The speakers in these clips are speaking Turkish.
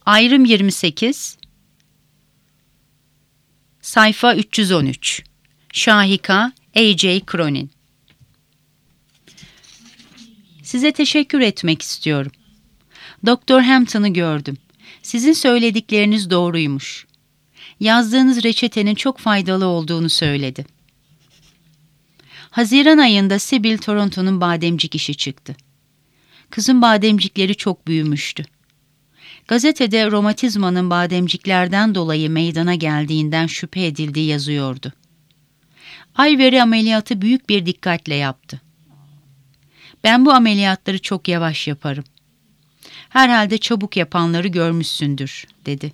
Ayrım 28, sayfa 313. Şahika A.J. Cronin. Size teşekkür etmek istiyorum. Doktor Hampton'ı gördüm. Sizin söyledikleriniz doğruymuş. Yazdığınız reçetenin çok faydalı olduğunu söyledi. Haziran ayında Sibyl Toronto'nun bademcik işi çıktı. Kızın bademcikleri çok büyümüştü. Gazetede romatizmanın bademciklerden dolayı meydana geldiğinden şüphe edildiği yazıyordu. Ivory ameliyatı büyük bir dikkatle yaptı. Ben bu ameliyatları çok yavaş yaparım. Herhalde çabuk yapanları görmüşsündür, dedi.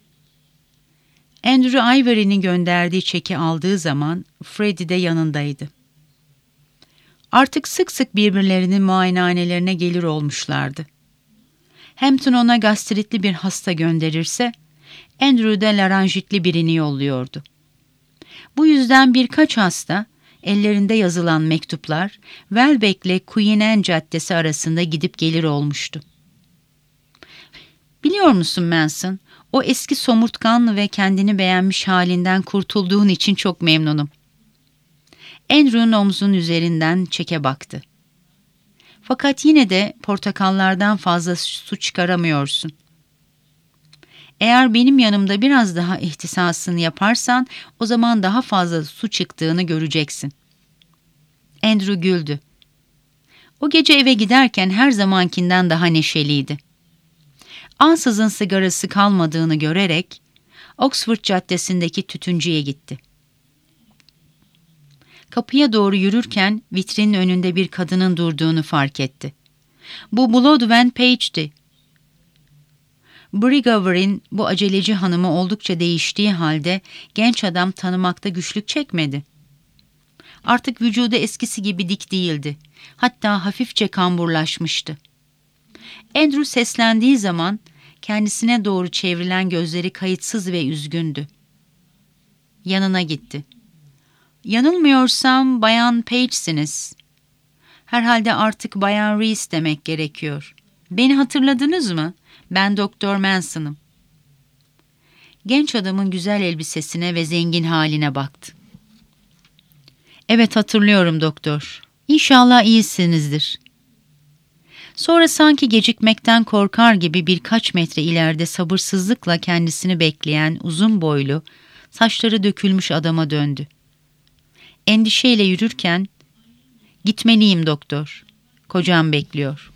Andrew Ivory'nin gönderdiği çeki aldığı zaman Freddie de yanındaydı. Artık sık sık birbirlerinin muayenehanelerine gelir olmuşlardı. Hampton ona gastritli bir hasta gönderirse, Andrew de laranjitli birini yolluyordu. Bu yüzden birkaç hasta, ellerinde yazılan mektuplar, Welbeck ile Queen Anne Caddesi arasında gidip gelir olmuştu. Biliyor musun Manson, o eski somurtkan ve kendini beğenmiş halinden kurtulduğun için çok memnunum. Andrew'un omzunun üzerinden çeke baktı. Fakat yine de portakallardan fazla su çıkaramıyorsun. Eğer benim yanımda biraz daha ihtisasını yaparsan o zaman daha fazla su çıktığını göreceksin. Andrew güldü. O gece eve giderken her zamankinden daha neşeliydi. Ansızın sigarası kalmadığını görerek Oxford Caddesi'ndeki tütüncüye gitti. Kapıya doğru yürürken vitrinin önünde bir kadının durduğunu fark etti. Bu Bloodwen Page'di. Brigaver'in bu aceleci hanımı oldukça değiştiği halde genç adam tanımakta güçlük çekmedi. Artık vücudu eskisi gibi dik değildi. Hatta hafifçe kamburlaşmıştı. Andrew seslendiği zaman kendisine doğru çevrilen gözleri kayıtsız ve üzgündü. Yanına gitti. Yanılmıyorsam Bayan Page'siniz. Herhalde artık Bayan Rees demek gerekiyor. Beni hatırladınız mı? Ben Doktor Manson'ım. Genç adamın güzel elbisesine ve zengin haline baktı. Evet, hatırlıyorum doktor. İnşallah iyisinizdir. Sonra sanki gecikmekten korkar gibi birkaç metre ileride sabırsızlıkla kendisini bekleyen uzun boylu, saçları dökülmüş adama döndü. Endişeyle yürürken, "Gitmeliyim doktor. Kocam bekliyor."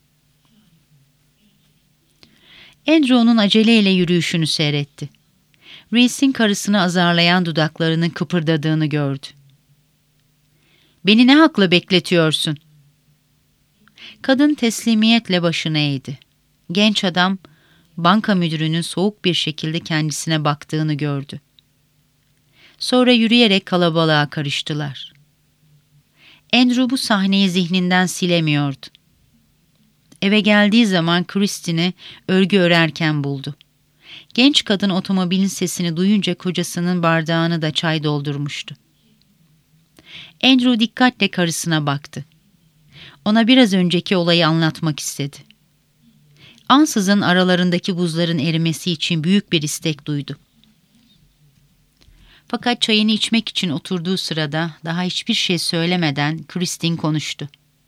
Andrew onun aceleyle yürüyüşünü seyretti. Rees'in karısını azarlayan dudaklarının kıpırdadığını gördü. "Beni ne hakla bekletiyorsun?" Kadın teslimiyetle başını eğdi. Genç adam, banka müdürünün soğuk bir şekilde kendisine baktığını gördü. Sonra yürüyerek kalabalığa karıştılar. Andrew bu sahneyi zihninden silemiyordu. Eve geldiği zaman Christine'i örgü örerken buldu. Genç kadın otomobilin sesini duyunca kocasının bardağını da çay doldurmuştu. Andrew dikkatle karısına baktı. Ona biraz önceki olayı anlatmak istedi. Ansızın aralarındaki buzların erimesi için büyük bir istek duydu. Fakat çayını içmek için oturduğu sırada daha hiçbir şey söylemeden Christine konuştu.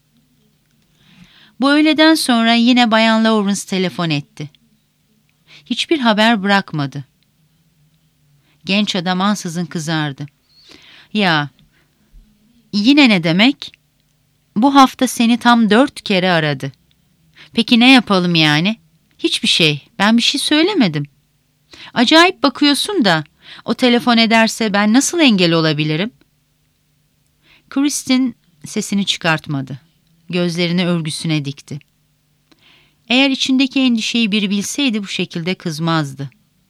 Bu öğleden sonra yine Bayan Lawrence telefon etti. Hiçbir haber bırakmadı. Genç adam ansızın kızardı. "Ya, yine ne demek? Bu hafta seni tam 4 kere aradı. Peki ne yapalım yani?" "Hiçbir şey. Ben bir şey söylemedim." "Acayip bakıyorsun da o telefon ederse ben nasıl engel olabilirim?" Christine sesini çıkartmadı. Gözlerini örgüsüne dikti. Eğer içindeki endişeyi biri bilseydi bu şekilde kızmazdı.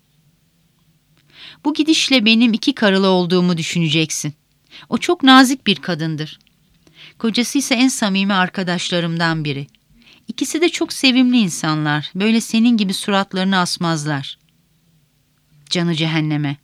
"Bu gidişle benim 2 karılı olduğumu düşüneceksin. O çok nazik bir kadındır. Kocası ise en samimi arkadaşlarımdan biri. İkisi de çok sevimli insanlar. Böyle senin gibi suratlarını asmazlar. Canı cehenneme."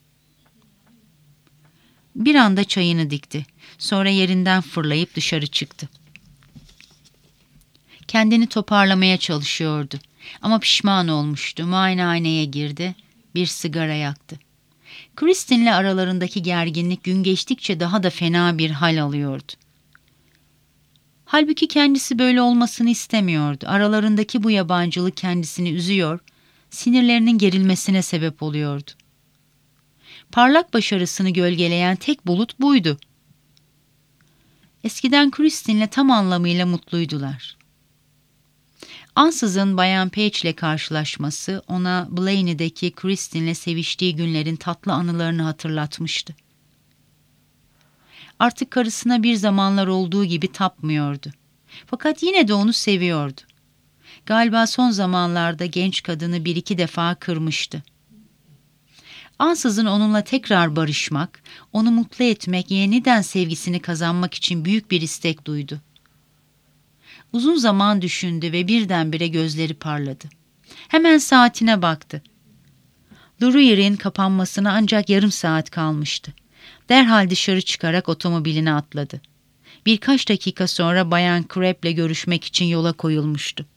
Bir anda çayını dikti. Sonra yerinden fırlayıp dışarı çıktı. Kendini toparlamaya çalışıyordu. Ama pişman olmuştu. Muayenehaneye girdi, bir sigara yaktı. Kristin'le aralarındaki gerginlik gün geçtikçe daha da fena bir hal alıyordu. Halbuki kendisi böyle olmasını istemiyordu. Aralarındaki bu yabancılık kendisini üzüyor, sinirlerinin gerilmesine sebep oluyordu. Parlak başarısını gölgeleyen tek bulut buydu. Eskiden Kristin'le tam anlamıyla mutluydular. Ansızın Bayan Page ile karşılaşması ona Blaney'deki Kristin'le seviştiği günlerin tatlı anılarını hatırlatmıştı. Artık karısına bir zamanlar olduğu gibi tapmıyordu. Fakat yine de onu seviyordu. Galiba son zamanlarda genç kadını bir iki defa kırmıştı. Ansızın onunla tekrar barışmak, onu mutlu etmek, yeniden sevgisini kazanmak için büyük bir istek duydu. Uzun zaman düşündü ve birdenbire gözleri parladı. Hemen saatine baktı. Laurier'in kapanmasına ancak yarım saat kalmıştı. Derhal dışarı çıkarak otomobiline atladı. Birkaç dakika sonra Bayan Crabb'le görüşmek için yola koyulmuştu.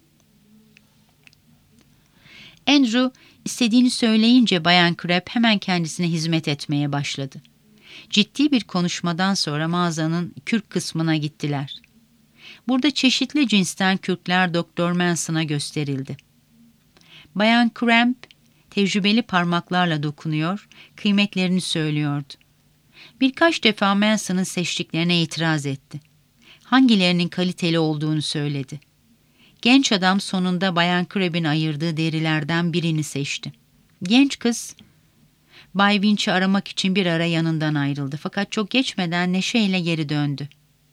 Andrew istediğini söyleyince Bayan Crabbe hemen kendisine hizmet etmeye başladı. Ciddi bir konuşmadan sonra mağazanın kürk kısmına gittiler. Burada çeşitli cinsten kürkler Doktor Manson'a gösterildi. Bayan Crabbe tecrübeli parmaklarla dokunuyor, kıymetlerini söylüyordu. Birkaç defa Manson'ın seçtiklerine itiraz etti. Hangilerinin kaliteli olduğunu söyledi. Genç adam sonunda Bayan Crabbe'in ayırdığı derilerden birini seçti. Genç kız, Bay Winch'i aramak için bir ara yanından ayrıldı. Fakat çok geçmeden neşeyle geri döndü.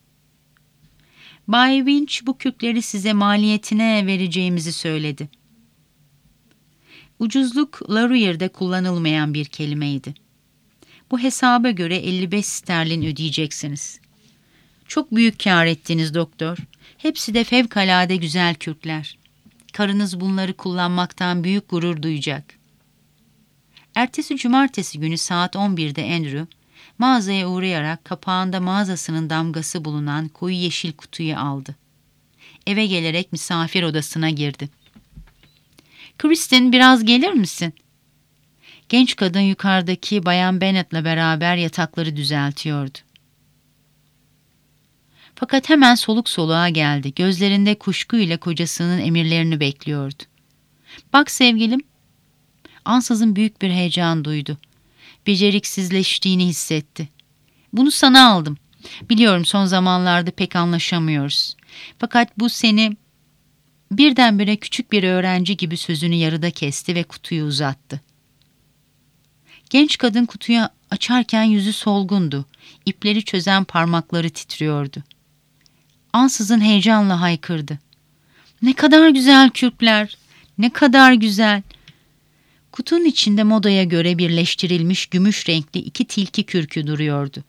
Bay Winch bu kürkleri size maliyetine vereceğimizi söyledi. Ucuzluk Laurier'de kullanılmayan bir kelimeydi. Bu hesaba göre 55 sterlin ödeyeceksiniz. Çok büyük kâr ettiniz doktor. Hepsi de fevkalade güzel kürkler. Karınız bunları kullanmaktan büyük gurur duyacak. Ertesi cumartesi günü saat 11'de Andrew, mağazaya uğrayarak kapağında mağazasının damgası bulunan koyu yeşil kutuyu aldı. Eve gelerek misafir odasına girdi. "Kristin, biraz gelir misin?" Genç kadın yukarıdaki Bayan Bennet'le beraber yatakları düzeltiyordu. Fakat hemen soluk soluğa geldi. Gözlerinde kuşkuyla kocasının emirlerini bekliyordu. "Bak sevgilim." Ansızın büyük bir heyecan duydu. Beceriksizleştiğini hissetti. "Bunu sana aldım. Biliyorum son zamanlarda pek anlaşamıyoruz. Fakat bu seni..." Birdenbire küçük bir öğrenci gibi sözünü yarıda kesti ve kutuyu uzattı. Genç kadın kutuyu açarken yüzü solgundu. İpleri çözen parmakları titriyordu. Ansızın heyecanla haykırdı. "Ne kadar güzel kürkler, ne kadar güzel." Kutunun içinde modaya göre birleştirilmiş gümüş renkli 2 tilki kürkü duruyordu.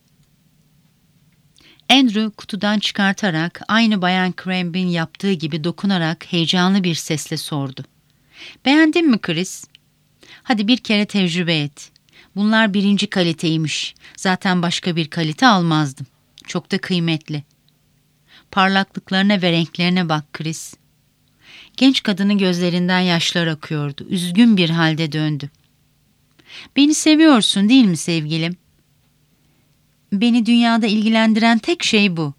Andrew kutudan çıkartarak aynı Bayan Crabbe'in yaptığı gibi dokunarak heyecanlı bir sesle sordu. "Beğendin mi Chris? Hadi bir kere tecrübe et. Bunlar 1. kaliteymiş. Zaten başka bir kalite almazdım. Çok da kıymetli. Parlaklıklarına ve renklerine bak Chris." Genç kadının gözlerinden yaşlar akıyordu. Üzgün bir halde döndü. "Beni seviyorsun değil mi sevgilim?" "Beni dünyada ilgilendiren tek şey bu."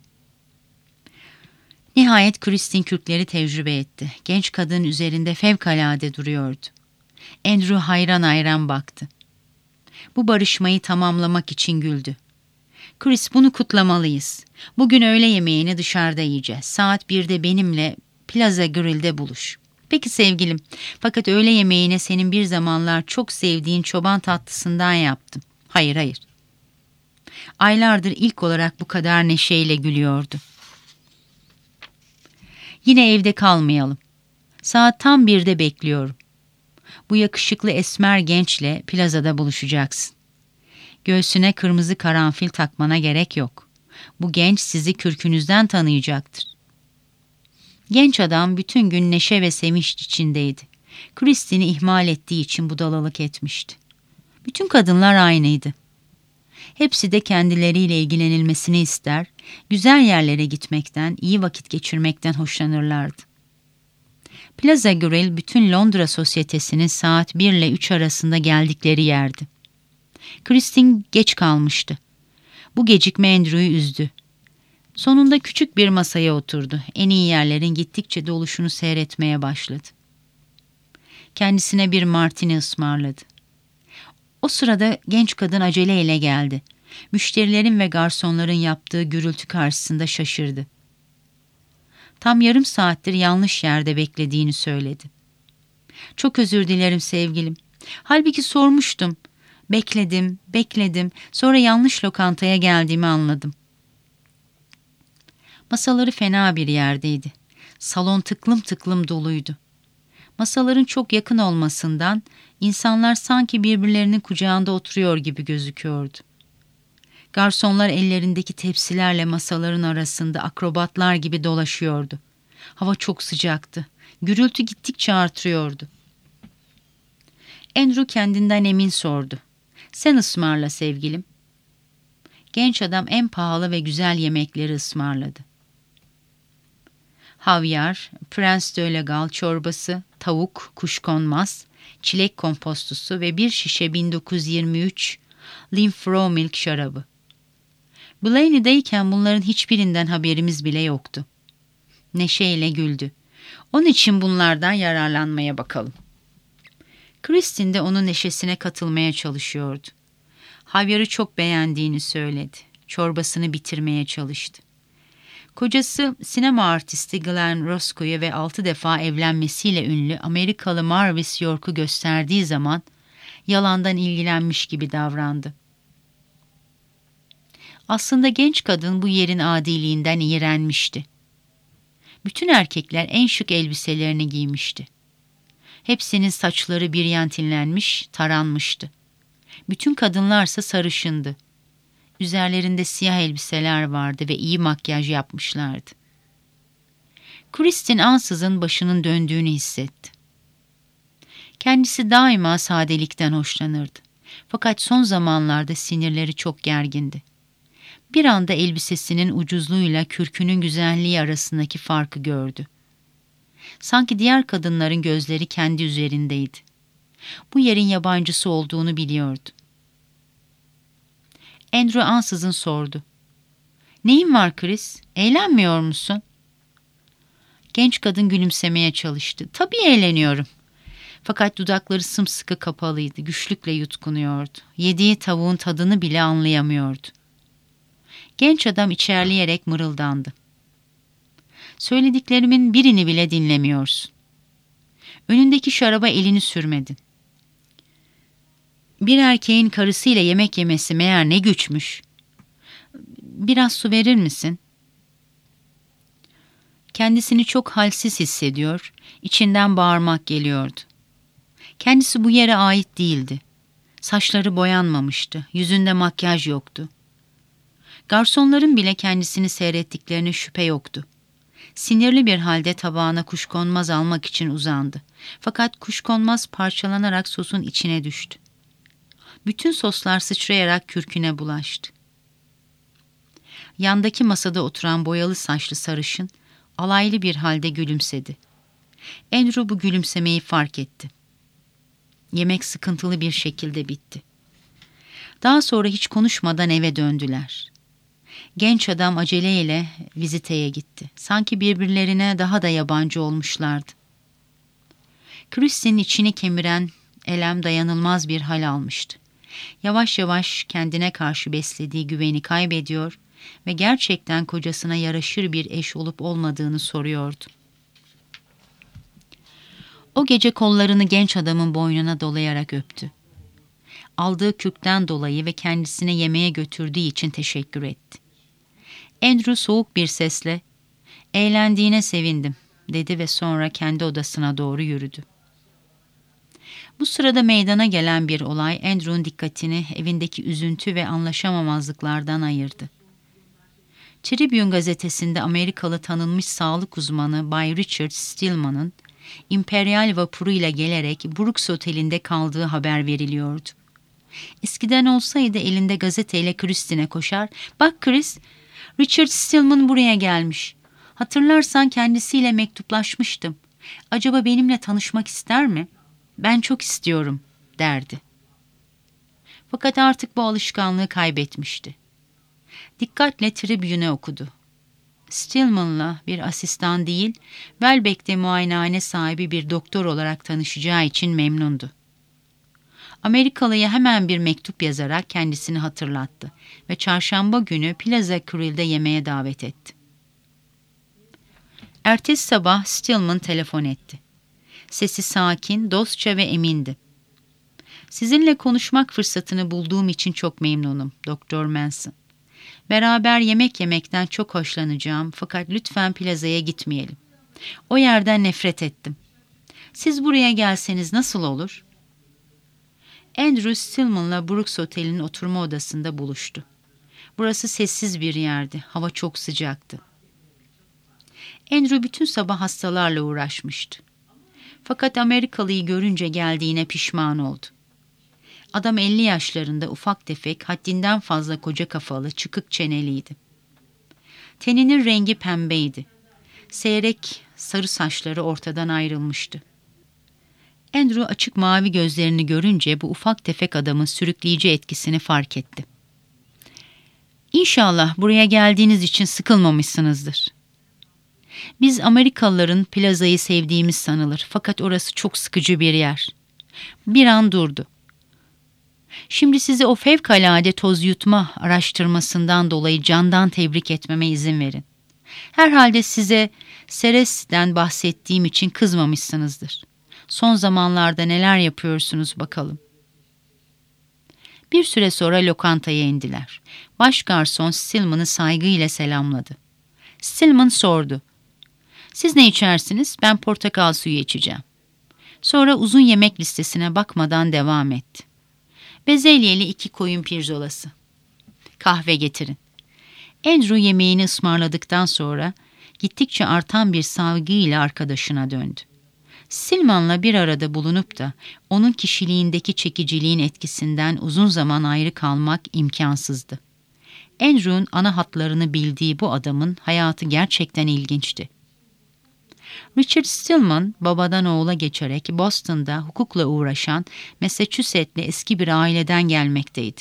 Nihayet Kristin kürkleri tecrübe etti. Genç kadın üzerinde fevkalade duruyordu. Andrew hayran hayran baktı. Bu barışmayı tamamlamak için güldü. "Chris, bunu kutlamalıyız. Bugün öğle yemeğini dışarıda yiyeceğiz. Saat 1'de benimle Plaza Grill'de buluş." "Peki sevgilim. Fakat öğle yemeğine senin bir zamanlar çok sevdiğin çoban tatlısından yaptım." Hayır. Aylardır ilk olarak bu kadar neşeyle gülüyordu. "Yine evde kalmayalım. Saat tam 1'de bekliyorum. Bu yakışıklı esmer gençle plazada buluşacaksın. Göğsüne kırmızı karanfil takmana gerek yok. Bu genç sizi kürkünüzden tanıyacaktır." Genç adam bütün gün neşe ve sevinç içindeydi. Kristin'i ihmal ettiği için budalalık etmişti. Bütün kadınlar aynıydı. Hepsi de kendileriyle ilgilenilmesini ister, güzel yerlere gitmekten, iyi vakit geçirmekten hoşlanırlardı. Plaza Grill bütün Londra sosyetesinin saat 1 ile 3 arasında geldikleri yerdi. Kristin geç kalmıştı. Bu gecikme Andrew'yu üzdü. Sonunda küçük bir masaya oturdu. En iyi yerlerin gittikçe doluşunu seyretmeye başladı. Kendisine bir martini ısmarladı. O sırada genç kadın aceleyle geldi. Müşterilerin ve garsonların yaptığı gürültü karşısında şaşırdı. Tam yarım saattir yanlış yerde beklediğini söyledi. "Çok özür dilerim sevgilim. Halbuki sormuştum. Bekledim. Sonra yanlış lokantaya geldiğimi anladım." Masaları fena bir yerdeydi. Salon tıklım tıklım doluydu. Masaların çok yakın olmasından insanlar sanki birbirlerinin kucağında oturuyor gibi gözüküyordu. Garsonlar ellerindeki tepsilerle masaların arasında akrobatlar gibi dolaşıyordu. Hava çok sıcaktı. Gürültü gittikçe artıyordu. Andrew kendinden emin sordu. "Sen ısmarla sevgilim." Genç adam en pahalı ve güzel yemekleri ısmarladı. Havyar, Prince de la Galles çorbası, tavuk, kuşkonmaz, çilek kompostusu ve bir şişe 1923 Linfro Milk şarabı. Blaney'deyken bunların hiçbirinden haberimiz bile yoktu. Neşeyle güldü. "Onun için bunlardan yararlanmaya bakalım." Kristin de onun neşesine katılmaya çalışıyordu. Havyarı çok beğendiğini söyledi. Çorbasını bitirmeye çalıştı. Kocası sinema artisti Glenn Roscoe'ya ve 6 defa evlenmesiyle ünlü Amerikalı Marvis York'u gösterdiği zaman yalandan ilgilenmiş gibi davrandı. Aslında genç kadın bu yerin adiliğinden iğrenmişti. Bütün erkekler en şık elbiselerini giymişti. Hepsinin saçları biryantinlenmiş, taranmıştı. Bütün kadınlarsa sarışındı. Üzerlerinde siyah elbiseler vardı ve iyi makyaj yapmışlardı. Kristin ansızın başının döndüğünü hissetti. Kendisi daima sadelikten hoşlanırdı. Fakat son zamanlarda sinirleri çok gergindi. Bir anda elbisesinin ucuzluğuyla kürkünün güzelliği arasındaki farkı gördü. Sanki diğer kadınların gözleri kendi üzerindeydi. Bu yerin yabancısı olduğunu biliyordu. Andrew ansızın sordu. "Neyin var Chris? Eğlenmiyor musun?" Genç kadın gülümsemeye çalıştı. "Tabii eğleniyorum." Fakat dudakları sımsıkı kapalıydı. Güçlükle yutkunuyordu. Yediği tavuğun tadını bile anlayamıyordu. Genç adam içerleyerek mırıldandı. "Söylediklerimin birini bile dinlemiyorsun. Önündeki şaraba elini sürmedin. Bir erkeğin karısıyla yemek yemesi meğer ne güçmüş. Biraz su verir misin?" Kendisini çok halsiz hissediyor, içinden bağırmak geliyordu. Kendisi bu yere ait değildi. Saçları boyanmamıştı, yüzünde makyaj yoktu. Garsonların bile kendisini seyrettiklerine şüphe yoktu. Sinirli bir halde tabağına kuşkonmaz almak için uzandı. Fakat kuşkonmaz parçalanarak sosun içine düştü. Bütün soslar sıçrayarak kürküne bulaştı. Yandaki masada oturan boyalı saçlı sarışın alaylı bir halde gülümsedi. Andrew bu gülümsemeyi fark etti. Yemek sıkıntılı bir şekilde bitti. Daha sonra hiç konuşmadan eve döndüler. Genç adam aceleyle viziteye gitti. Sanki birbirlerine daha da yabancı olmuşlardı. Kristin'in içini kemiren elem dayanılmaz bir hal almıştı. Yavaş yavaş kendine karşı beslediği güveni kaybediyor ve gerçekten kocasına yaraşır bir eş olup olmadığını soruyordu. O gece kollarını genç adamın boynuna dolayarak öptü. Aldığı kürkten dolayı ve kendisine yemeğe götürdüğü için teşekkür etti. Andrew soğuk bir sesle, "Eğlendiğine sevindim," dedi ve sonra kendi odasına doğru yürüdü. Bu sırada meydana gelen bir olay Andrew'un dikkatini evindeki üzüntü ve anlaşamamazlıklardan ayırdı. Tribune gazetesinde Amerikalı tanınmış sağlık uzmanı Bay Richard Stillman'ın İmperial vapuruyla gelerek Brooks Oteli'nde kaldığı haber veriliyordu. Eskiden olsaydı elinde gazeteyle Kristin'e koşar, "Bak Chris, Richard Stillman buraya gelmiş. Hatırlarsan kendisiyle mektuplaşmıştım. "Acaba benimle tanışmak ister mi? Ben çok istiyorum," derdi. Fakat artık bu alışkanlığı kaybetmişti. Dikkatle Tribune'u okudu. Stillman'la bir asistan değil, Welbeck'te muayenehane sahibi bir doktor olarak tanışacağı için memnundu. Amerikalı'ya hemen bir mektup yazarak kendisini hatırlattı ve çarşamba günü Plaza Quril'de yemeğe davet etti. Ertesi sabah Stillman telefon etti. Sesi sakin, dostça ve emindi. "Sizinle konuşmak fırsatını bulduğum için çok memnunum, Doktor Manson. Beraber yemek yemekten çok hoşlanacağım fakat lütfen plazaya gitmeyelim. O yerden nefret ettim. Siz buraya gelseniz nasıl olur?" Andrew Stillman'la Brooks Otel'in oturma odasında buluştu. Burası sessiz bir yerdi, hava çok sıcaktı. Andrew bütün sabah hastalarla uğraşmıştı. Fakat Amerikalıyı görünce geldiğine pişman oldu. Adam 50 yaşlarında, ufak tefek, haddinden fazla koca kafalı, çıkık çeneliydi. Teninin rengi pembeydi. Seyrek sarı saçları ortadan ayrılmıştı. Andrew açık mavi gözlerini görünce bu ufak tefek adamın sürükleyici etkisini fark etti. "İnşallah buraya geldiğiniz için sıkılmamışsınızdır. Biz Amerikalıların plazayı sevdiğimiz sanılır fakat orası çok sıkıcı bir yer." Bir an durdu. "Şimdi sizi o fevkalade toz yutma araştırmasından dolayı candan tebrik etmeme izin verin. Herhalde size Ceres'den bahsettiğim için kızmamışsınızdır. Son zamanlarda neler yapıyorsunuz bakalım." Bir süre sonra lokantaya indiler. Baş garson Stillman'ı saygıyla selamladı. Stillman sordu. "Siz ne içersiniz? Ben portakal suyu içeceğim." Sonra uzun yemek listesine bakmadan devam etti. "Bezelyeli 2 koyun pirzolası. Kahve getirin." Andrew yemeğini ısmarladıktan sonra gittikçe artan bir saygıyla arkadaşına döndü. Stillman'la bir arada bulunup da onun kişiliğindeki çekiciliğin etkisinden uzun zaman ayrı kalmak imkansızdı. Andrew'un ana hatlarını bildiği bu adamın hayatı gerçekten ilginçti. Richard Stillman, babadan oğula geçerek Boston'da hukukla uğraşan Massachusetts'li eski bir aileden gelmekteydi.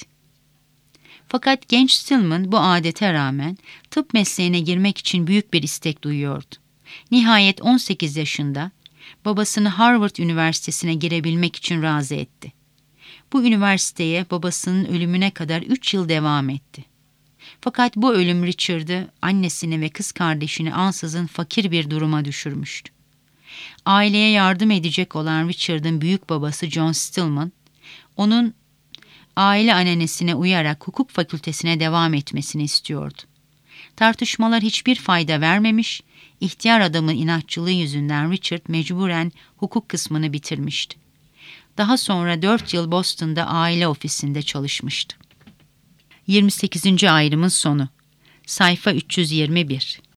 Fakat genç Stillman bu adete rağmen tıp mesleğine girmek için büyük bir istek duyuyordu. Nihayet 18 yaşında babasını Harvard Üniversitesi'ne girebilmek için razı etti. Bu üniversiteye babasının ölümüne kadar 3 yıl devam etti. Fakat bu ölüm Richard'ı, annesini ve kız kardeşini ansızın fakir bir duruma düşürmüştü. Aileye yardım edecek olan Richard'ın büyük babası John Stillman, onun aile ananesine uyarak hukuk fakültesine devam etmesini istiyordu. Tartışmalar hiçbir fayda vermemiş, ihtiyar adamın inatçılığı yüzünden Richard mecburen hukuk kısmını bitirmişti. Daha sonra 4 yıl Boston'da aile ofisinde çalışmıştı. 28. ayrımın sonu. Sayfa 321.